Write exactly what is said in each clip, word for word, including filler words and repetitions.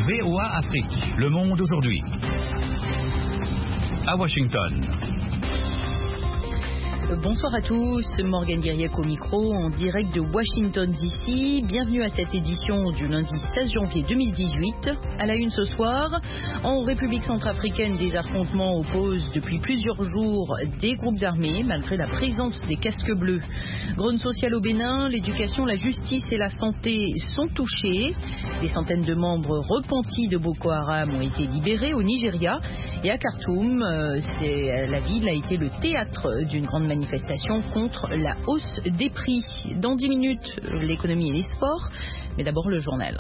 V O A Afrique, Le Monde aujourd'hui. À Washington. Bonsoir à tous, Morgane Guiriec au micro, en direct de Washington D C. Bienvenue à cette édition du lundi seize janvier deux mille dix-huit. À la une ce soir, en République centrafricaine, des affrontements opposent depuis plusieurs jours des groupes armés, malgré la présence des casques bleus. Grogne sociale au Bénin, l'éducation, la justice et la santé sont touchés. Des centaines de membres repentis de Boko Haram ont été libérés au Nigeria. Et à Khartoum, c'est, la ville a été le théâtre d'une grande manifestation contre la hausse des prix. Dans dix minutes, l'économie et les sports, mais d'abord le journal.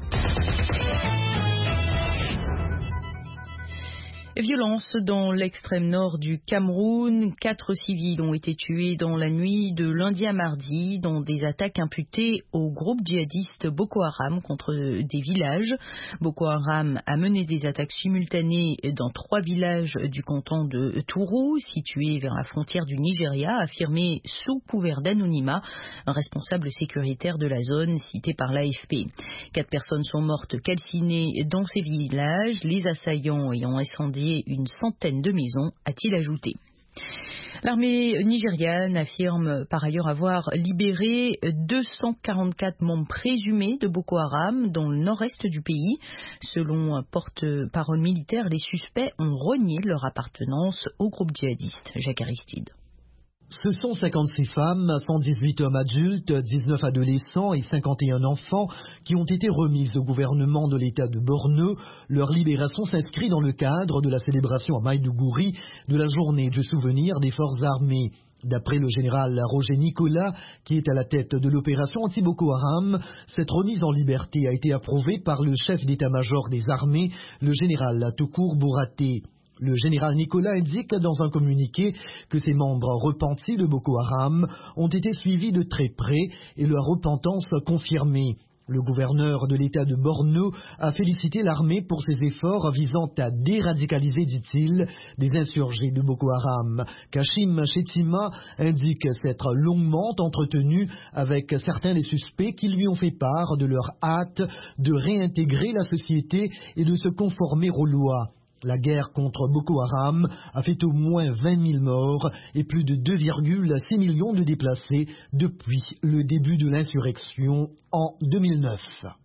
Violence dans l'extrême nord du Cameroun. Quatre civils ont été tués dans la nuit de lundi à mardi dans des attaques imputées au groupe djihadiste Boko Haram contre des villages. Boko Haram a mené des attaques simultanées dans trois villages du canton de Tourou, situés vers la frontière du Nigeria, affirmé sous couvert d'anonymat un responsable sécuritaire de la zone cité par l'A F P. Quatre personnes sont mortes calcinées dans ces villages, les assaillants ayant incendié une centaine de maisons, a-t-il ajouté. L'armée nigériane affirme par ailleurs avoir libéré deux cent quarante-quatre membres présumés de Boko Haram dans le nord-est du pays. Selon un porte-parole militaire, les suspects ont renié leur appartenance au groupe djihadiste. Jacques Aristide. Ce sont cinquante-six femmes, cent dix-huit hommes adultes, dix-neuf adolescents et cinquante et un enfants qui ont été remis au gouvernement de l'État de Borno. Leur libération s'inscrit dans le cadre de la célébration à Maïdougouri de la journée du souvenir des forces armées. D'après le général Roger Nicolas, qui est à la tête de l'opération anti-Boko Haram, cette remise en liberté a été approuvée par le chef d'état-major des armées, le général Toukour Bouraté. Le général Nicolas indique dans un communiqué que ces membres repentis de Boko Haram ont été suivis de très près et leur repentance confirmée. Le gouverneur de l'État de Borno a félicité l'armée pour ses efforts visant à déradicaliser, dit-il, des insurgés de Boko Haram. Kashim Shettima indique s'être longuement entretenu avec certains des suspects qui lui ont fait part de leur hâte de réintégrer la société et de se conformer aux lois. La guerre contre Boko Haram a fait au moins vingt mille morts et plus de deux virgule six millions de déplacés depuis le début de l'insurrection en deux mille neuf.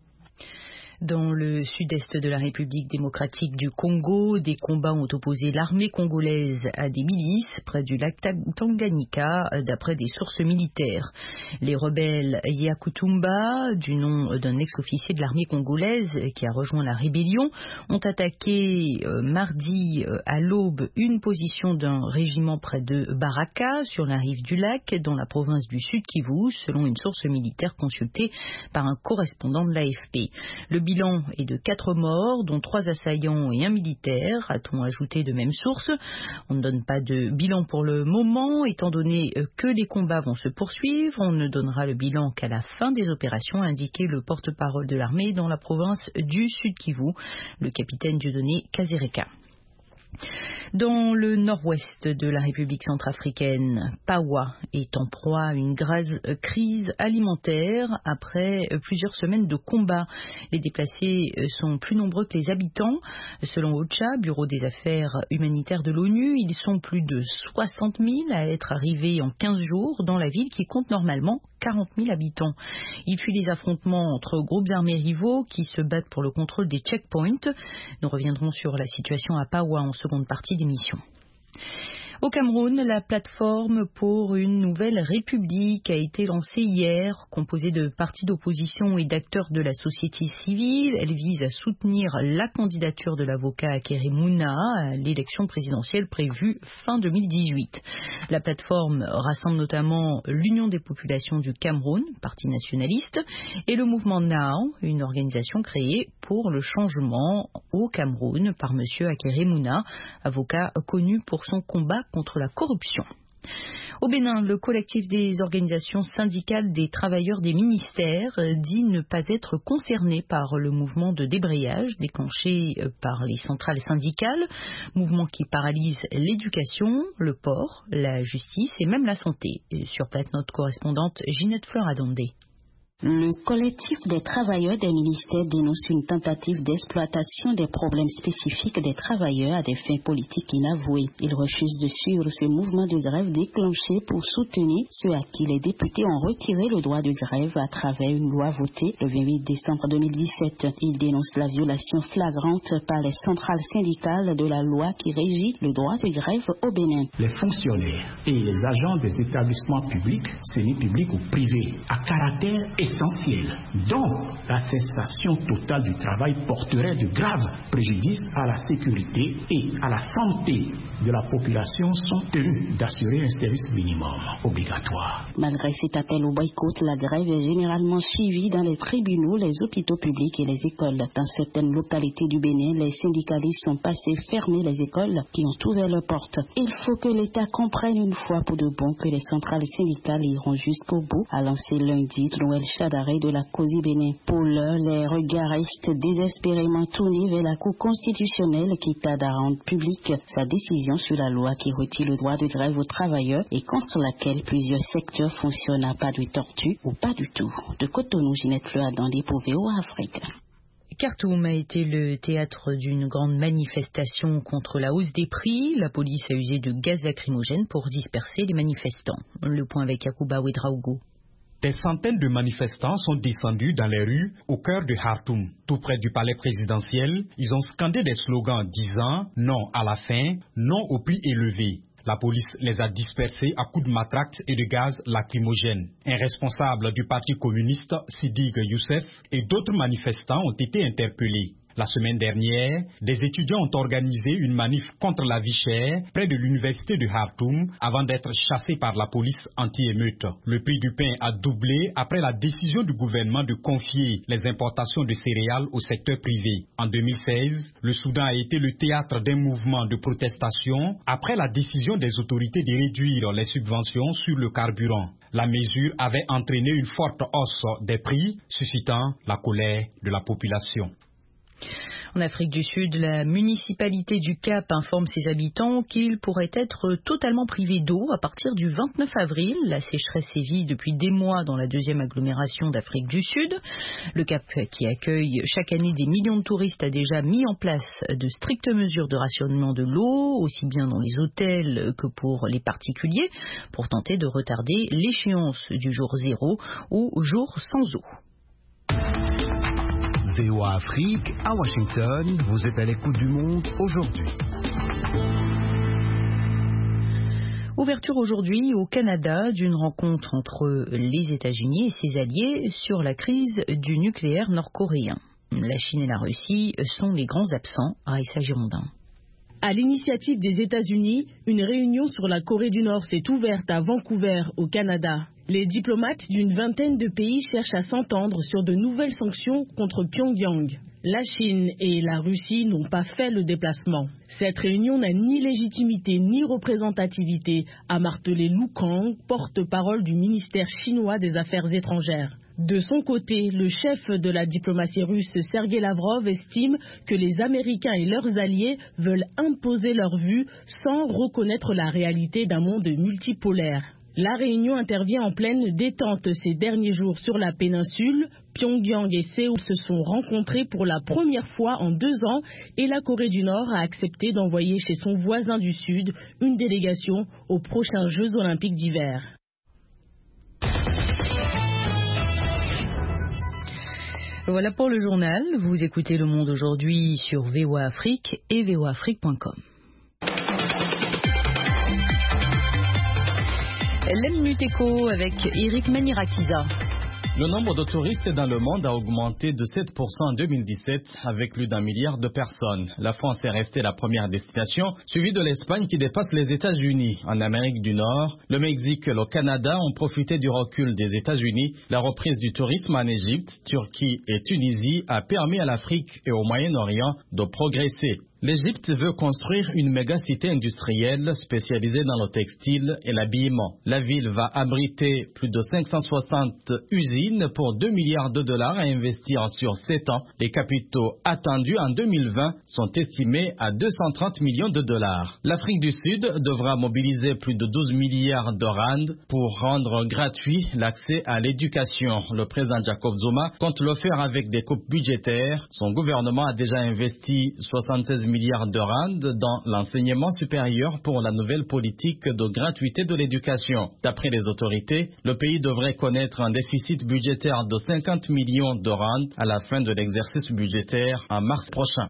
Dans le sud-est de la République démocratique du Congo, des combats ont opposé l'armée congolaise à des milices près du lac Tanganyika, d'après des sources militaires. Les rebelles Yakutumba, du nom d'un ex-officier de l'armée congolaise qui a rejoint la rébellion, ont attaqué euh, mardi euh, à l'aube une position d'un régiment près de Baraka, sur la rive du lac, dans la province du Sud-Kivu, selon une source militaire consultée par un correspondant de l'A F P. Le Le bilan est de quatre morts, dont trois assaillants et un militaire, a-t-on ajouté de même source. On ne donne pas de bilan pour le moment, étant donné que les combats vont se poursuivre. On ne donnera le bilan qu'à la fin des opérations, a indiqué le porte-parole de l'armée dans la province du Sud-Kivu, le capitaine Dieudonné Kazereka. Dans le nord-ouest de la République centrafricaine, Pawa est en proie à une grave crise alimentaire après plusieurs semaines de combats. Les déplacés sont plus nombreux que les habitants. Selon OCHA, Bureau des affaires humanitaires de l'ONU, ils sont plus de soixante mille à être arrivés en quinze jours dans la ville qui compte normalement quarante mille habitants. Il fuit les affrontements entre groupes armés rivaux qui se battent pour le contrôle des checkpoints. Nous reviendrons sur la situation à Pawa en seconde partie d'émission. Au Cameroun, la plateforme pour une nouvelle république a été lancée hier, composée de partis d'opposition et d'acteurs de la société civile. Elle vise à soutenir la candidature de l'avocat Akeré Mouna à l'élection présidentielle prévue fin deux mille dix-huit. La plateforme rassemble notamment l'Union des populations du Cameroun, parti nationaliste, et le mouvement Now, une organisation créée pour le changement au Cameroun par M. Akeré Mouna, avocat connu pour son combat contre la corruption. Au Bénin, le collectif des organisations syndicales des travailleurs des ministères dit ne pas être concerné par le mouvement de débrayage déclenché par les centrales syndicales, mouvement qui paralyse l'éducation, le port, la justice et même la santé. Sur place, notre correspondante Ginette Fleur-Adondé. Le collectif des travailleurs des ministères dénonce une tentative d'exploitation des problèmes spécifiques des travailleurs à des fins politiques inavouées. Il refuse de suivre ce mouvement de grève déclenché pour soutenir ceux à qui les députés ont retiré le droit de grève à travers une loi votée le vingt-huit décembre deux mille dix-sept. Il dénonce la violation flagrante par les centrales syndicales de la loi qui régit le droit de grève au Bénin. Les fonctionnaires et les agents des établissements publics, semi-publics ou privés, à caractère essentiel, dont la cessation totale du travail porterait de graves préjudices à la sécurité et à la santé de la population, sont tenus d'assurer un service minimum obligatoire. Malgré cet appel au boycott, la grève est généralement suivie dans les tribunaux, les hôpitaux publics et les écoles. Dans certaines localités du Bénin, les syndicalistes sont passés fermer les écoles qui ont ouvert leurs portes. Il faut que l'État comprenne une fois pour de bon que les centrales syndicales iront jusqu'au bout, a lancé lundi Noël Chadaré de la Causie Bénin. Pour l'heure, les regards restent désespérément tournés vers la Cour constitutionnelle qui tarde à rendre publique sa décision sur la loi qui retire le droit de grève aux travailleurs et contre laquelle plusieurs secteurs fonctionnent à pas de tortue ou pas du tout. De Cotonou, Ginette Fleur Adandé pour V O A Afrique. Khartoum a été le théâtre d'une grande manifestation contre la hausse des prix. La police a usé de gaz lacrymogène pour disperser les manifestants. Le point avec Yacouba Ouedraogo. Des centaines de manifestants sont descendus dans les rues au cœur de Khartoum, tout près du palais présidentiel. Ils ont scandé des slogans disant « non à la faim, non au prix élevé ». La police les a dispersés à coups de matraque et de gaz lacrymogène. Un responsable du parti communiste, Sidig Youssef, et d'autres manifestants ont été interpellés. La semaine dernière, des étudiants ont organisé une manif contre la vie chère près de l'université de Khartoum avant d'être chassés par la police anti-émeute. Le prix du pain a doublé après la décision du gouvernement de confier les importations de céréales au secteur privé. En deux mille seize, le Soudan a été le théâtre d'un mouvement de protestation après la décision des autorités de réduire les subventions sur le carburant. La mesure avait entraîné une forte hausse des prix, suscitant la colère de la population. En Afrique du Sud, la municipalité du Cap informe ses habitants qu'ils pourraient être totalement privés d'eau à partir du vingt-neuf avril. La sécheresse sévit depuis des mois dans la deuxième agglomération d'Afrique du Sud. Le Cap, qui accueille chaque année des millions de touristes, a déjà mis en place de strictes mesures de rationnement de l'eau, aussi bien dans les hôtels que pour les particuliers, pour tenter de retarder l'échéance du jour zéro ou jour sans eau. V O A Afrique, à Washington, vous êtes à l'écoute du monde aujourd'hui. Ouverture aujourd'hui au Canada d'une rencontre entre les États-Unis et ses alliés sur la crise du nucléaire nord-coréen. La Chine et la Russie sont les grands absents, Raissa Girondin. À l'initiative des États-Unis, une réunion sur la Corée du Nord s'est ouverte à Vancouver, au Canada. Les diplomates d'une vingtaine de pays cherchent à s'entendre sur de nouvelles sanctions contre Pyongyang. La Chine et la Russie n'ont pas fait le déplacement. Cette réunion n'a ni légitimité ni représentativité, a martelé Lu Kang, porte-parole du ministère chinois des Affaires étrangères. De son côté, le chef de la diplomatie russe, Sergei Lavrov, estime que les Américains et leurs alliés veulent imposer leur vue sans reconnaître la réalité d'un monde multipolaire. La réunion intervient en pleine détente ces derniers jours sur la péninsule. Pyongyang et Séoul se sont rencontrés pour la première fois en deux ans et la Corée du Nord a accepté d'envoyer chez son voisin du Sud une délégation aux prochains Jeux olympiques d'hiver. Voilà pour le journal. Vous écoutez Le Monde aujourd'hui sur V O A Afrique et V O A Afrique point com. L'Emnuteco avec Eric Manirakiza. Le nombre de touristes dans le monde a augmenté de sept pour cent en deux mille dix-sept avec plus d'un milliard de personnes. La France est restée la première destination, suivie de l'Espagne qui dépasse les États-Unis. En Amérique du Nord, le Mexique et le Canada ont profité du recul des États-Unis. La reprise du tourisme en Égypte, Turquie et Tunisie a permis à l'Afrique et au Moyen-Orient de progresser. L'Égypte veut construire une méga-cité industrielle spécialisée dans le textile et l'habillement. La ville va abriter plus de cinq cent soixante usines pour deux milliards de dollars à investir sur sept ans. Les capitaux attendus en deux mille vingt sont estimés à deux cent trente millions de dollars. L'Afrique du Sud devra mobiliser plus de douze milliards de rand pour rendre gratuit l'accès à l'éducation. Le président Jacob Zuma compte le faire avec des coupes budgétaires. Son gouvernement a déjà investi soixante-seize milliards de rand dans l'enseignement supérieur pour la nouvelle politique de gratuité de l'éducation. D'après les autorités, le pays devrait connaître un déficit budgétaire de cinquante millions de rand à la fin de l'exercice budgétaire en mars prochain.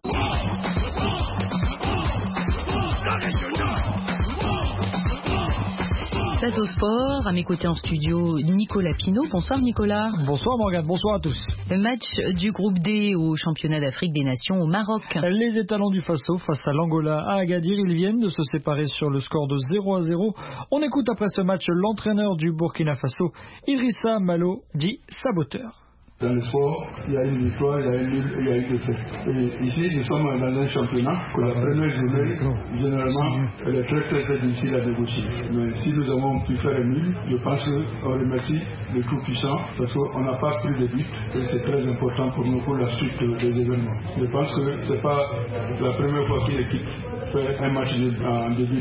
Place au sport, à mes côtés en studio, Nicolas Pinault. Bonsoir Nicolas. Bonsoir Morgane, bonsoir à tous. Le match du groupe D au championnat d'Afrique des Nations au Maroc. Les étalons du Faso face à l'Angola à Agadir, ils viennent de se séparer sur le score de zéro à zéro. On écoute après ce match l'entraîneur du Burkina Faso, Idrissa Malo, dit saboteur. Dans le sport, il y a une victoire, il y a une nul et il y a une défaite. Et ici, nous sommes dans un championnat que la première journée, généralement, elle est très très très difficile à négocier. Mais si nous avons pu faire un nul, je pense qu'on remercie le tout-puissant parce qu'on n'a pas pris de but et c'est très important pour nous pour la suite des événements. Je pense que ce n'est pas la première fois qu'une équipe fait un match en début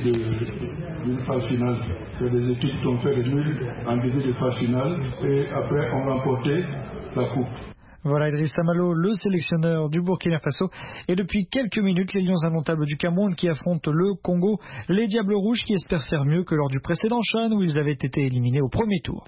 de, d'une phase finale. Il y a des équipes qui ont fait des nuls en début de phase finale et après ont remporté la coupe. Voilà Idrissa Malo, le sélectionneur du Burkina Faso. Et depuis quelques minutes, les Lions indomptables du Cameroun qui affrontent le Congo, les Diables Rouges qui espèrent faire mieux que lors du précédent CHAN où ils avaient été éliminés au premier tour.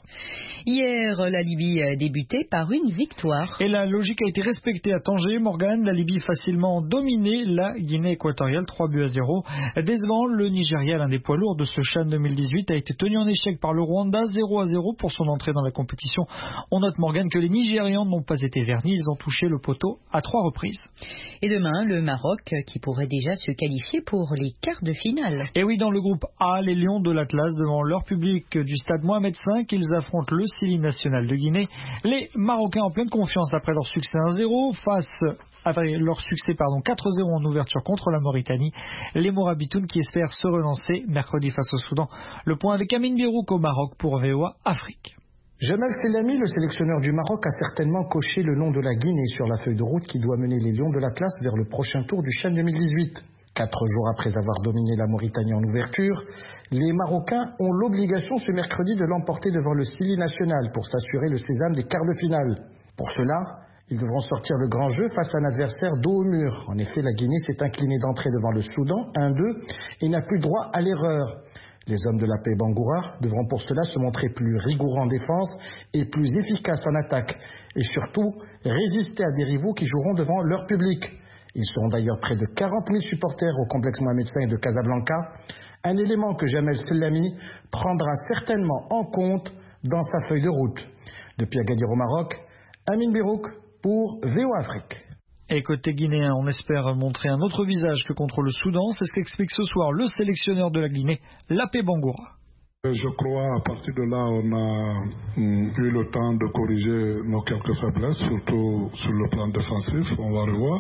Hier, la Libye a débuté par une victoire. Et la logique a été respectée à Tanger. Morgane, la Libye facilement dominé la Guinée équatoriale trois buts à zéro. Décevant, le Nigeria, l'un des poids lourds de ce CHAN deux mille dix-huit, a été tenu en échec par le Rwanda zéro à zéro pour son entrée dans la compétition. On note Morgane que les Nigérians n'ont pas été vernis, ils ont touché le poteau à trois reprises. Et demain, le Maroc qui pourrait déjà se qualifier pour les quarts de finale. Et oui, dans le groupe A, les Lions de l'Atlas, devant leur public du stade Mohamed cinq, ils affrontent le Sili national de Guinée. Les Marocains en pleine confiance après leur succès un zéro face après leur succès pardon, quatre zéro en ouverture contre la Mauritanie. Les Morabitounes qui espèrent se relancer mercredi face au Soudan. Le point avec Amine Birouk au Maroc pour V O A Afrique. Jamel Selami, le sélectionneur du Maroc, a certainement coché le nom de la Guinée sur la feuille de route qui doit mener les Lions de l'Atlas vers le prochain tour du CHAN deux mille dix-huit. Quatre jours après avoir dominé la Mauritanie en ouverture, les Marocains ont l'obligation ce mercredi de l'emporter devant le Sili national pour s'assurer le sésame des quarts de finale. Pour cela, ils devront sortir le grand jeu face à un adversaire dos au mur. En effet, la Guinée s'est inclinée d'entrée devant le Soudan, un deux, et n'a plus droit à l'erreur. Les hommes de la paix Bangoura devront pour cela se montrer plus rigoureux en défense et plus efficaces en attaque. Et surtout, résister à des rivaux qui joueront devant leur public. Ils seront d'ailleurs près de quarante mille supporters au complexe Mohamed cinq de Casablanca. Un élément que Jamel Selami prendra certainement en compte dans sa feuille de route. Depuis Agadir au Maroc, Amine Birouk pour V O A Afrique. Et côté guinéen, on espère montrer un autre visage que contre le Soudan. C'est ce qu'explique ce soir le sélectionneur de la Guinée, Lapé Bangoura. Je crois à partir de là, on a eu le temps de corriger nos quelques faiblesses, surtout sur le plan défensif, on va revoir.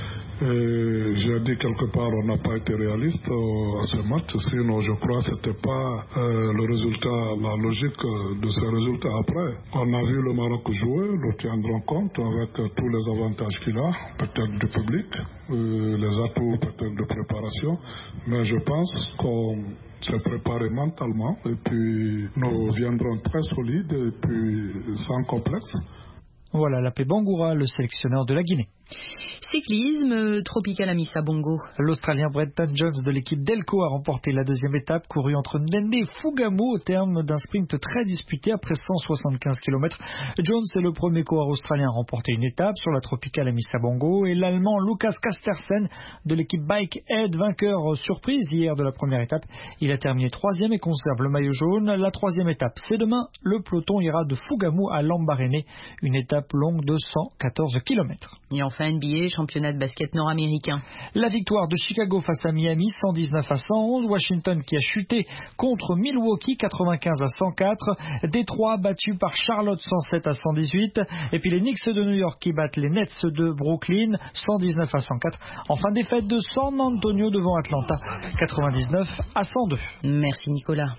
Et j'ai dit quelque part on n'a pas été réaliste euh, à ce match, sinon je crois que c'était pas euh, le résultat, la logique de ce résultat après. On a vu le Maroc jouer, nous tiendrons compte avec euh, tous les avantages qu'il a, peut-être du public, euh, les atouts peut-être de préparation, mais je pense qu'on s'est préparé mentalement et puis nous viendrons très solides et puis sans complexe. Voilà, Lapé Bangoura, le sélectionneur de la Guinée. Cyclisme, Tropical Amissa Bongo. L'Australien Brenton Jones de l'équipe Delco a remporté la deuxième étape, courue entre Ndende et Fugamo au terme d'un sprint très disputé après cent soixante-quinze kilomètres. Jones est le premier coureur australien à remporter une étape sur la Tropical Amissa Bongo et l'Allemand Lukas Kastersen de l'équipe Bike Aid, vainqueur surprise hier de la première étape. Il a terminé troisième et conserve le maillot jaune. La troisième étape, c'est demain. Le peloton ira de Fugamo à Lambaréné, une étape longue de cent quatorze kilomètres. Et enfin, enfin N B A, championnat de basket nord-américain. La victoire de Chicago face à Miami, cent dix-neuf à cent onze. Washington qui a chuté contre Milwaukee, quatre-vingt-quinze à cent quatre. Détroit battu par Charlotte, cent sept à cent dix-huit. Et puis les Knicks de New York qui battent les Nets de Brooklyn, cent dix-neuf à cent quatre. Enfin, défaite de San Antonio devant Atlanta, quatre-vingt-dix-neuf à cent deux. Merci Nicolas.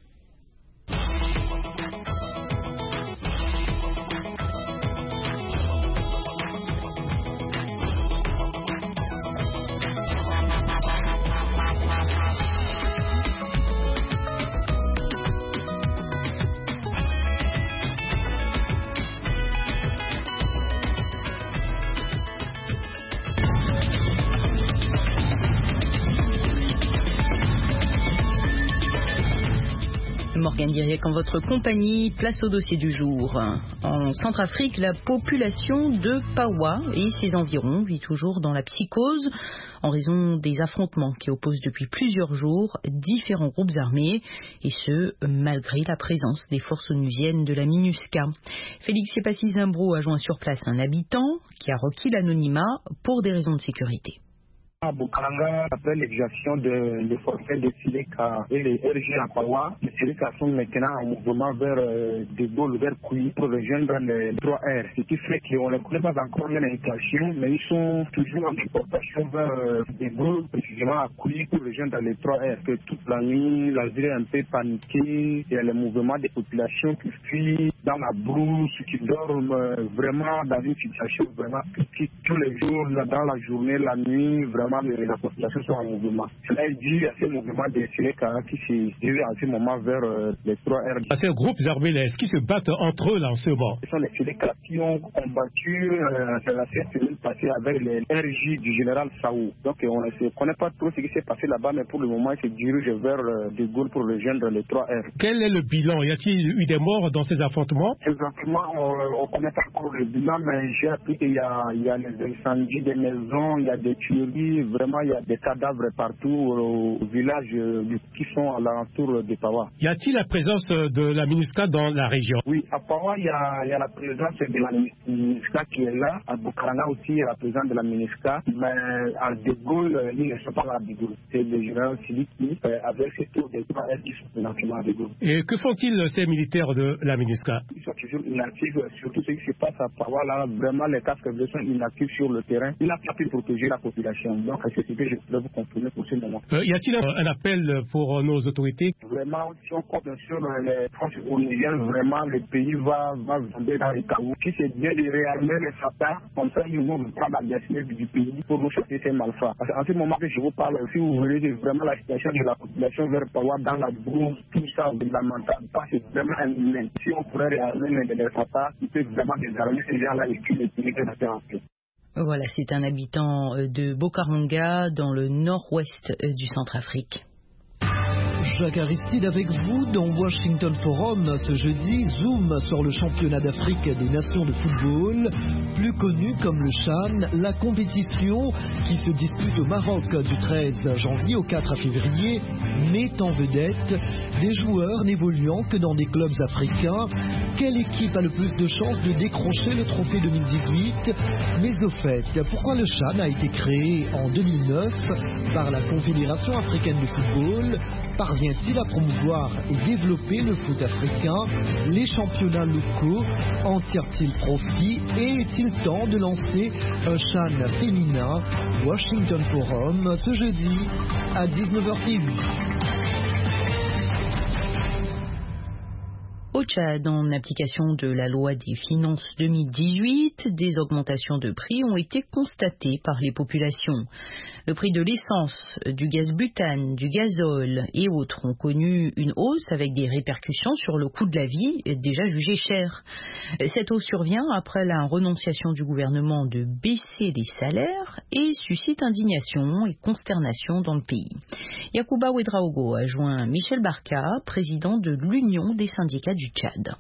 Morgane Diriec en votre compagnie, place au dossier du jour. En Centrafrique, la population de Pawa et ses environs vit toujours dans la psychose en raison des affrontements qui opposent depuis plusieurs jours différents groupes armés, et ce, malgré la présence des forces onusiennes de la MINUSCA. Félix Sepassi Zimbro a joint sur place un habitant qui a requis l'anonymat pour des raisons de sécurité. À Bukaranga, après l'exaction de, de forfait de Sileka et les R G à Pawa, les Sileka sont maintenant en mouvement vers euh, De Gaulle, vers Kouy, pour rejoindre les trois R. Ce qui fait qu'on ne connaît pas encore leur intention, mais ils sont toujours en déportation vers euh, De Gaulle, précisément à Kouy, pour rejoindre les trois R. Que toute la nuit, la ville est un peu paniquée, il y a le mouvement des populations qui fuient dans la brousse, qui dorment euh, vraiment dans une situation vraiment critique tous les jours, dans la journée, la nuit, vraiment. La population sont en mouvement. Cela est dû à ce mouvement des Sileka qui se dirige en ce moment vers euh, les trois R. Ces groupes armés, est-ce qu'ils se battent entre eux là en ce moment? Ce sont les Sileka qui ont combattu euh, la semaine passée avec les R J du général Saou. Donc on ne se connaît pas trop ce qui s'est passé là-bas, mais pour le moment, ils se dirigent vers euh, De Gaulle pour rejoindre les trois R. Quel est le bilan? Y a-t-il eu des morts dans ces affrontements? Exactement, on ne connaît pas encore le bilan, mais j'ai appris qu'il y a, il y a des incendies des maisons, il y a des tueries. Vraiment, il y a des cadavres partout au, au village euh, qui sont à l'entour de Pawa. Y a-t-il la présence de la MINUSCA dans la région? Oui, à Pawa, il y a, il y a la présence de la MINUSCA qui est là. À Bukaranga aussi, il y a la présence de la MINUSCA. Mais à De Gaulle, ils ne sont pas à De Gaulle. C'est le général Siliki euh, avec ses tours des trois R qui sont finalement à De Gaulle. Et que font-ils ces militaires de la MINUSCA? Ils sont toujours inactifs, surtout ce qui se passe à Pawa. Là, vraiment, les casques bleus sont inactifs sur le terrain. Il n'a pas pu protéger la population. Donc, c'est ce que je voulais vous confirmer pour ce moment. Euh, y a-t-il un, un appel pour nos autorités? Vraiment, si on compte sur les forces onusiennes, vraiment, le pays va, va tomber dans les chaos. Si c'est bien de réarmer les Fatah, comme ça, ils vont prendre la destinée du pays pour nous chasser ces malfrats. Parce qu'en ce moment que je vous parle, si vous voulez vraiment la situation de la population vers Pawa, dans la brousse, tout ça, c'est lamentable. C'est vraiment un humain. Si on pourrait réarmer les Fatah, ils peuvent vraiment désarmer ces gens-là et tuer les pays de la terre. Voilà, c'est un habitant de Bukaranga, dans le nord-ouest du Centrafrique. Jacques Aristide avec vous dans Washington Forum ce jeudi. Zoom sur le championnat d'Afrique des nations de football, plus connu comme le CHAN, la compétition qui se dispute au Maroc du treize janvier au quatre février, met en vedette des joueurs n'évoluant que dans des clubs africains. Quelle équipe a le plus de chances de décrocher le trophée deux mille dix-huit? Mais au fait, pourquoi le CHAN a été créé en deux mille neuf par la Confédération africaine de football? Parvient-il à promouvoir et développer le foot africain? Les championnats locaux en tirent-ils profit? Et est-il temps de lancer un CHAN féminin? Washington Forum ce jeudi à dix-neuf heures T V. Au Tchad, en application de la loi des finances deux mille dix-huit, des augmentations de prix ont été constatées par les populations. Le prix de l'essence, du gaz butane, du gazole et autres ont connu une hausse avec des répercussions sur le coût de la vie déjà jugé cher. Cette hausse survient après la renonciation du gouvernement de baisser les salaires et suscite indignation et consternation dans le pays. Yacouba Ouedraogo a joint Michel Barka, président de l'Union des syndicats du Tchad.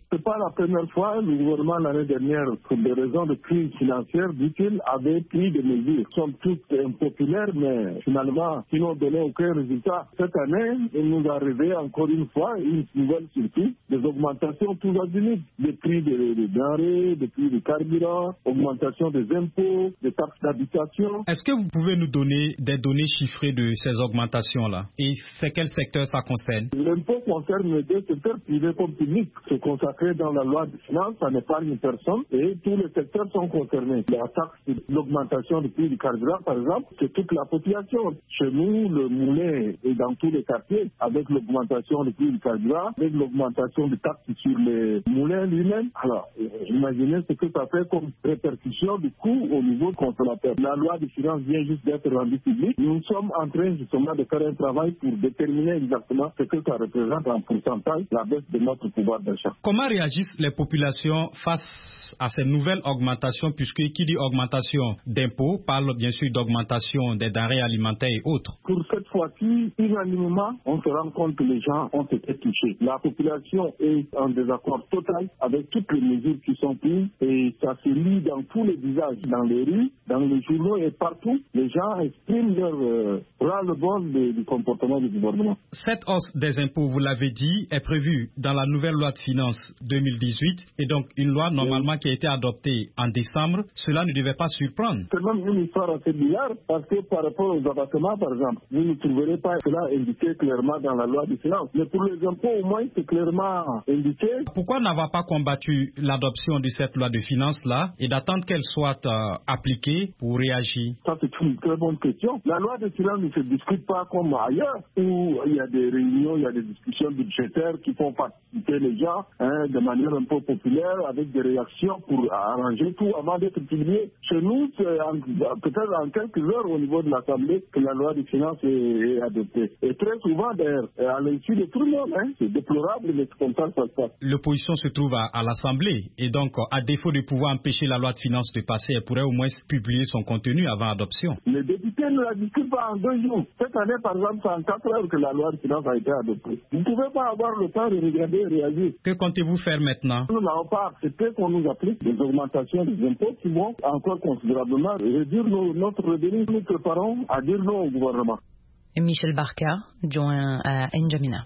C'est pas la première fois. Le gouvernement l'année dernière, pour des raisons de crise financière, dit-il, avait pris des mesures qui sont toutes impopulaires, mais finalement, qui n'ont donné aucun résultat. Cette année, il nous est arrivé encore une fois, une nouvelle surtout, des augmentations tous azimuts, des prix des, des denrées, des prix du carburant, augmentation des impôts, des taxes d'habitation. Est-ce que vous pouvez nous donner des données chiffrées de ces augmentations-là? Et c'est quel secteur ça concerne? L'impôt concerne les deux secteurs, privés comme publics. C'est consacré dans la loi de finances, ça n'épargne personne et tous les secteurs sont concernés. La taxe, l'augmentation du prix du carburant, par exemple, c'est toute la population. Chez nous, le moulin est dans tous les quartiers, avec l'augmentation du prix du carburant, avec l'augmentation des taxes sur les moulins lui-même. Alors, imaginez ce que ça fait comme répercussion du coût au niveau du consommateur. La loi de finances vient juste d'être rendue publique. Nous sommes en train justement de faire un travail pour déterminer exactement ce que ça représente en pourcentage, la baisse de notre pouvoir d'achat. Comment réagissent les populations face à ces nouvelles augmentations, puisque qui dit augmentation d'impôts parle bien sûr d'augmentation des denrées alimentaires et autres? Pour cette fois-ci, unanimement, on se rend compte que les gens ont été touchés. La population est en désaccord total avec toutes les mesures qui sont prises et ça se lit dans tous les visages, dans les rues, dans les journaux et partout. Les gens expriment leur euh, ras-le-bol du comportement du gouvernement. Cette hausse des impôts, vous l'avez dit, est prévue dans la nouvelle loi de finances deux mille dix-huit et donc une loi normalement qui a été adoptée en décembre. Cela ne devait pas surprendre. C'est même une histoire assez bizarre parce que par rapport aux abattements, par exemple, vous ne trouverez pas cela indiqué clairement dans la loi de finances. Mais pour les impôts, au moins, c'est clairement indiqué. Pourquoi n'avoir pas combattu l'adoption de cette loi de finances-là et d'attendre qu'elle soit euh, appliquée pour réagir? Ça, c'est une très bonne question. La loi de finances ne se discute pas comme ailleurs, où il y a des réunions, il y a des discussions budgétaires qui font participer les gens hein, de manière un peu populaire, avec des réactions pour arranger tout avant d'être publié. Chez nous, c'est peut-être en quelques heures au niveau de l'Assemblée que la loi de finances est, est adoptée. Et très souvent, d'ailleurs, à l'insu de tout le monde, hein, c'est déplorable, mais c'est comme ça que ça se passe. L'opposition se trouve à, à l'Assemblée et donc, à défaut de pouvoir empêcher la loi de finances de passer, elle pourrait au moins publier son contenu avant adoption. Les députés ne la discutent pas en deux jours. Cette année, par exemple, c'est en quatre heures que la loi de finances a été adoptée. Vous ne pouvez pas avoir le temps de regarder et réagir. Que comptez-vous faire maintenant? Nous n'avons pas accepté qu'on nous applique des augmentations des impôts qui vont encore considérablement réduire nos, notre revenu. Nous préparons à dire non au gouvernement. Et Michel Barka, joint à N'Djamena.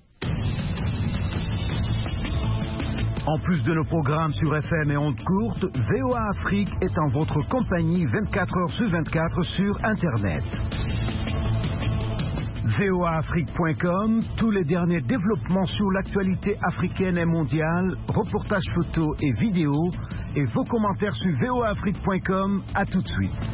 En plus de nos programmes sur F M et ondes courtes, V O A Afrique est en votre compagnie vingt-quatre heures sur vingt-quatre sur Internet. V O A Afrique point com, tous les derniers développements sur l'actualité africaine et mondiale, reportages photos et vidéos, et vos commentaires sur V O A Afrique point com. À tout de suite.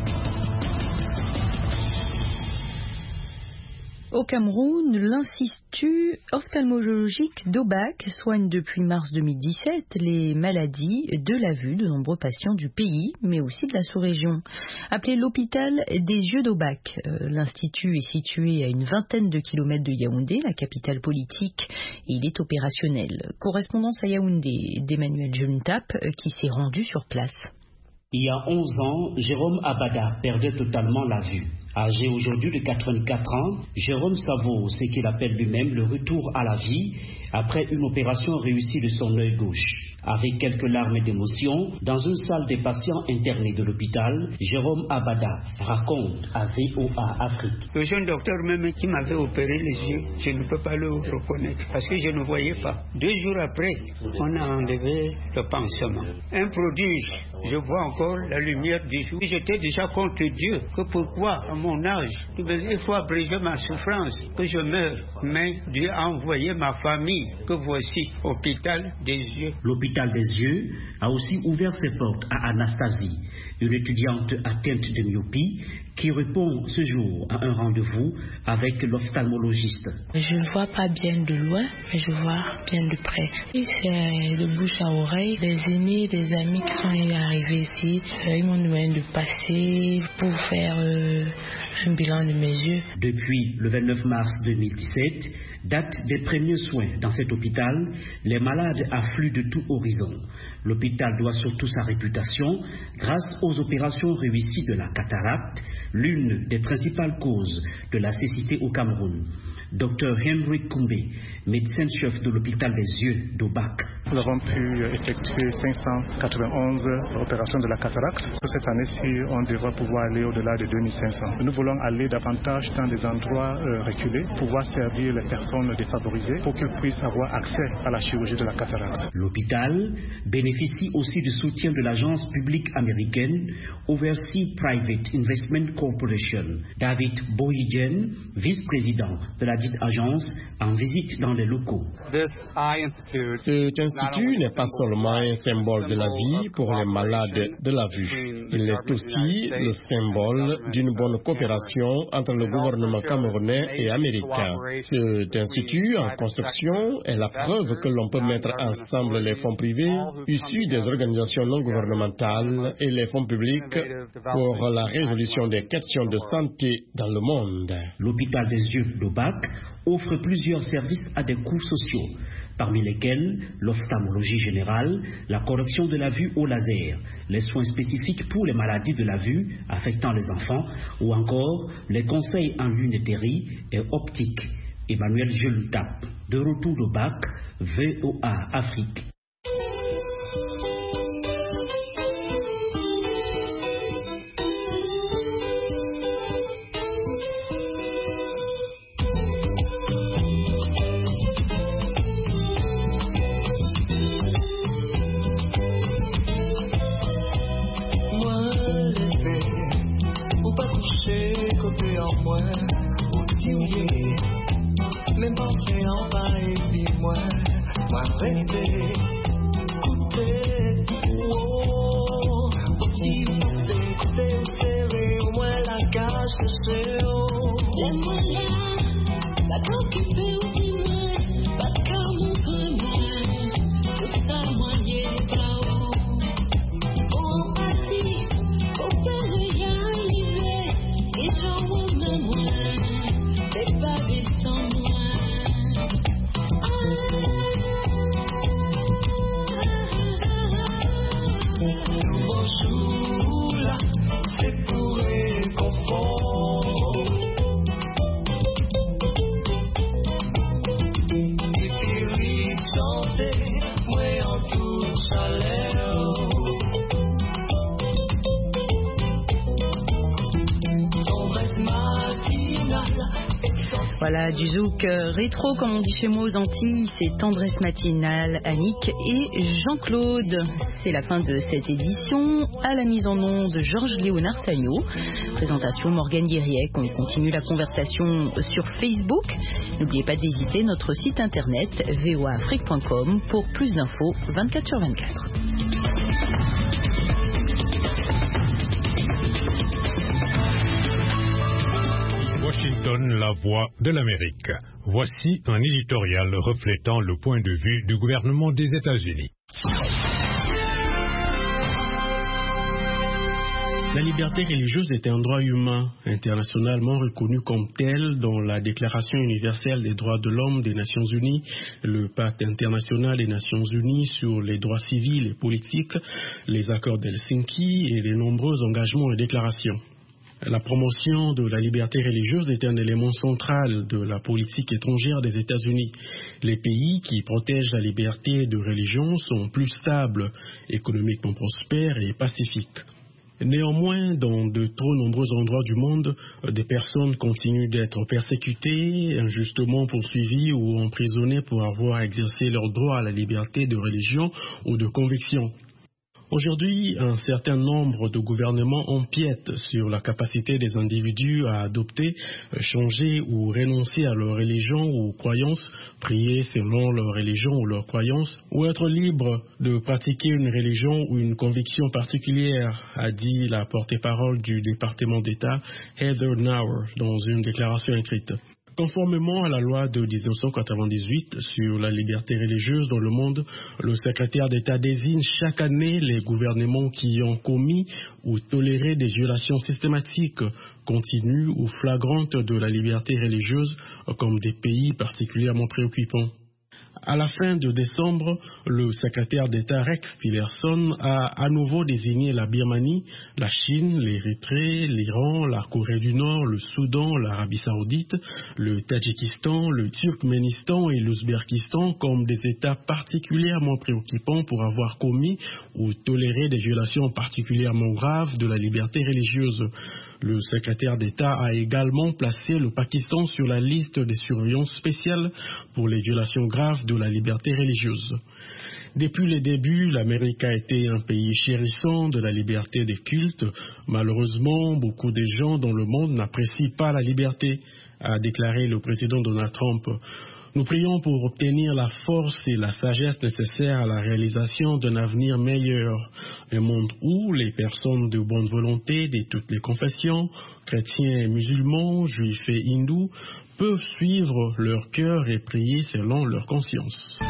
Au Cameroun, l'Institut ophtalmologique d'O B A C soigne depuis mars deux mille dix-sept les maladies de la vue de nombreux patients du pays, mais aussi de la sous-région. Appelé l'hôpital des yeux d'O B A C, euh, l'Institut est situé à une vingtaine de kilomètres de Yaoundé, la capitale politique, et il est opérationnel. Correspondance à Yaoundé d'Emmanuel Juntap, euh, qui s'est rendu sur place. Il y a onze ans, Jérôme Abada perdait totalement la vue. Âgé aujourd'hui de quatre-vingt-quatre ans, Jérôme savoure ce qu'il appelle lui-même le retour à la vie après une opération réussie de son œil gauche. Avec quelques larmes d'émotion, dans une salle des patients internés de l'hôpital, Jérôme Abada raconte à V O A Afrique. Le jeune docteur même qui m'avait opéré les yeux, je ne peux pas le reconnaître parce que je ne voyais pas. Deux jours après, on a enlevé le pansement. Un prodige, je vois encore la lumière du jour. J'étais déjà contre Dieu, que pourquoi à mon âge, il faut abréger ma souffrance, que je meure. Mais Dieu a envoyé ma famille, que voici, hôpital des yeux. L'hôpital des yeux a aussi ouvert ses portes à Anastasie, une étudiante atteinte de myopie qui répond ce jour à un rendez-vous avec l'ophtalmologiste. Je ne vois pas bien de loin, mais je vois bien de près. Et c'est de bouche à oreille. Des aînés, des amis qui sont arrivés ici, ils m'ont demandé de passer pour faire euh, un bilan de mes yeux. Depuis le vingt-neuf mars deux mille dix-sept, date des premiers soins dans cet hôpital, les malades affluent de tout horizon. L'hôpital doit surtout sa réputation grâce aux opérations réussies de la cataracte, l'une des principales causes de la cécité au Cameroun. Docteur Henry Koumbe, médecin-chef de l'hôpital des yeux d'Obac. Nous avons pu effectuer cinq cent quatre-vingt-onze opérations de la cataracte. Cette année-ci, on devra pouvoir aller au-delà de deux mille cinq cents. Nous voulons aller davantage dans des endroits euh, reculés, pouvoir servir les personnes défavorisées pour qu'ils puissent avoir accès à la chirurgie de la cataracte. L'hôpital bénéficie aussi du soutien de l'agence publique américaine Overseas Private Investment Corporation. David Bohigen, vice-président de la dite agence, en visite dans les locaux. Cet institut n'est pas seulement un symbole de la vie pour les malades de la vue. Il est aussi le symbole d'une bonne coopération entre le gouvernement camerounais et américain. Cet institut en construction est la preuve que l'on peut mettre ensemble les fonds privés issus des organisations non gouvernementales et les fonds publics pour la résolution des questions de santé dans le monde. L'hôpital des yeux d'Obac offre plusieurs services à des coûts sociaux, parmi lesquels l'ophtalmologie générale, la correction de la vue au laser, les soins spécifiques pour les maladies de la vue affectant les enfants ou encore les conseils en lunetterie et optique. Emmanuel Gelutap, de retour d'Obac, V O A Afrique. Voilà, du zouk rétro, comme on dit chez moi aux Antilles, c'est Tendresse Matinale, Annick et Jean-Claude. C'est la fin de cette édition. À la mise en onde, Georges-Léonard Sagno. Présentation Morgane Guériec. On continue la conversation sur Facebook. N'oubliez pas de visiter notre site internet v o a afrique point com pour plus d'infos vingt-quatre sur vingt-quatre. Washington, la voix de l'Amérique. Voici un éditorial reflétant le point de vue du gouvernement des États-Unis. La liberté religieuse est un droit humain internationalement reconnu comme tel dans la Déclaration universelle des droits de l'homme des Nations Unies, le Pacte international des Nations Unies sur les droits civils et politiques, les accords d'Helsinki et les nombreux engagements et déclarations. La promotion de la liberté religieuse est un élément central de la politique étrangère des États-Unis. Les pays qui protègent la liberté de religion sont plus stables, économiquement prospères et pacifiques. Néanmoins, dans de trop nombreux endroits du monde, des personnes continuent d'être persécutées, injustement poursuivies ou emprisonnées pour avoir exercé leur droit à la liberté de religion ou de conviction. Aujourd'hui, un certain nombre de gouvernements empiètent sur la capacité des individus à adopter, changer ou renoncer à leur religion ou croyance, prier selon leur religion ou leur croyance, ou être libre de pratiquer une religion ou une conviction particulière, a dit la porte-parole du département d'État Heather Nauer dans une déclaration écrite. Conformément à la loi de mille neuf cent quatre-vingt-dix-huit sur la liberté religieuse dans le monde, le secrétaire d'État désigne chaque année les gouvernements qui ont commis ou toléré des violations systématiques, continues ou flagrantes de la liberté religieuse comme des pays particulièrement préoccupants. À la fin de décembre, le secrétaire d'État Rex Tillerson a à nouveau désigné la Birmanie, la Chine, l'Érythrée, l'Iran, la Corée du Nord, le Soudan, l'Arabie Saoudite, le Tadjikistan, le Turkménistan et l'Ouzbékistan comme des États particulièrement préoccupants pour avoir commis ou toléré des violations particulièrement graves de la liberté religieuse. Le secrétaire d'État a également placé le Pakistan sur la liste des surveillances spéciales pour les violations graves de la liberté religieuse. Depuis le début, l'Amérique a été un pays chérissant de la liberté des cultes. Malheureusement, beaucoup de gens dans le monde n'apprécient pas la liberté, a déclaré le président Donald Trump. Nous prions pour obtenir la force et la sagesse nécessaires à la réalisation d'un avenir meilleur. Un monde où les personnes de bonne volonté de toutes les confessions, chrétiens et musulmans, juifs et hindous, peuvent suivre leur cœur et prier selon leur conscience.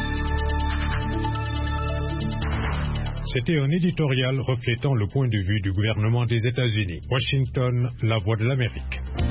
C'était un éditorial reflétant le point de vue du gouvernement des États-Unis. Washington, la voix de l'Amérique.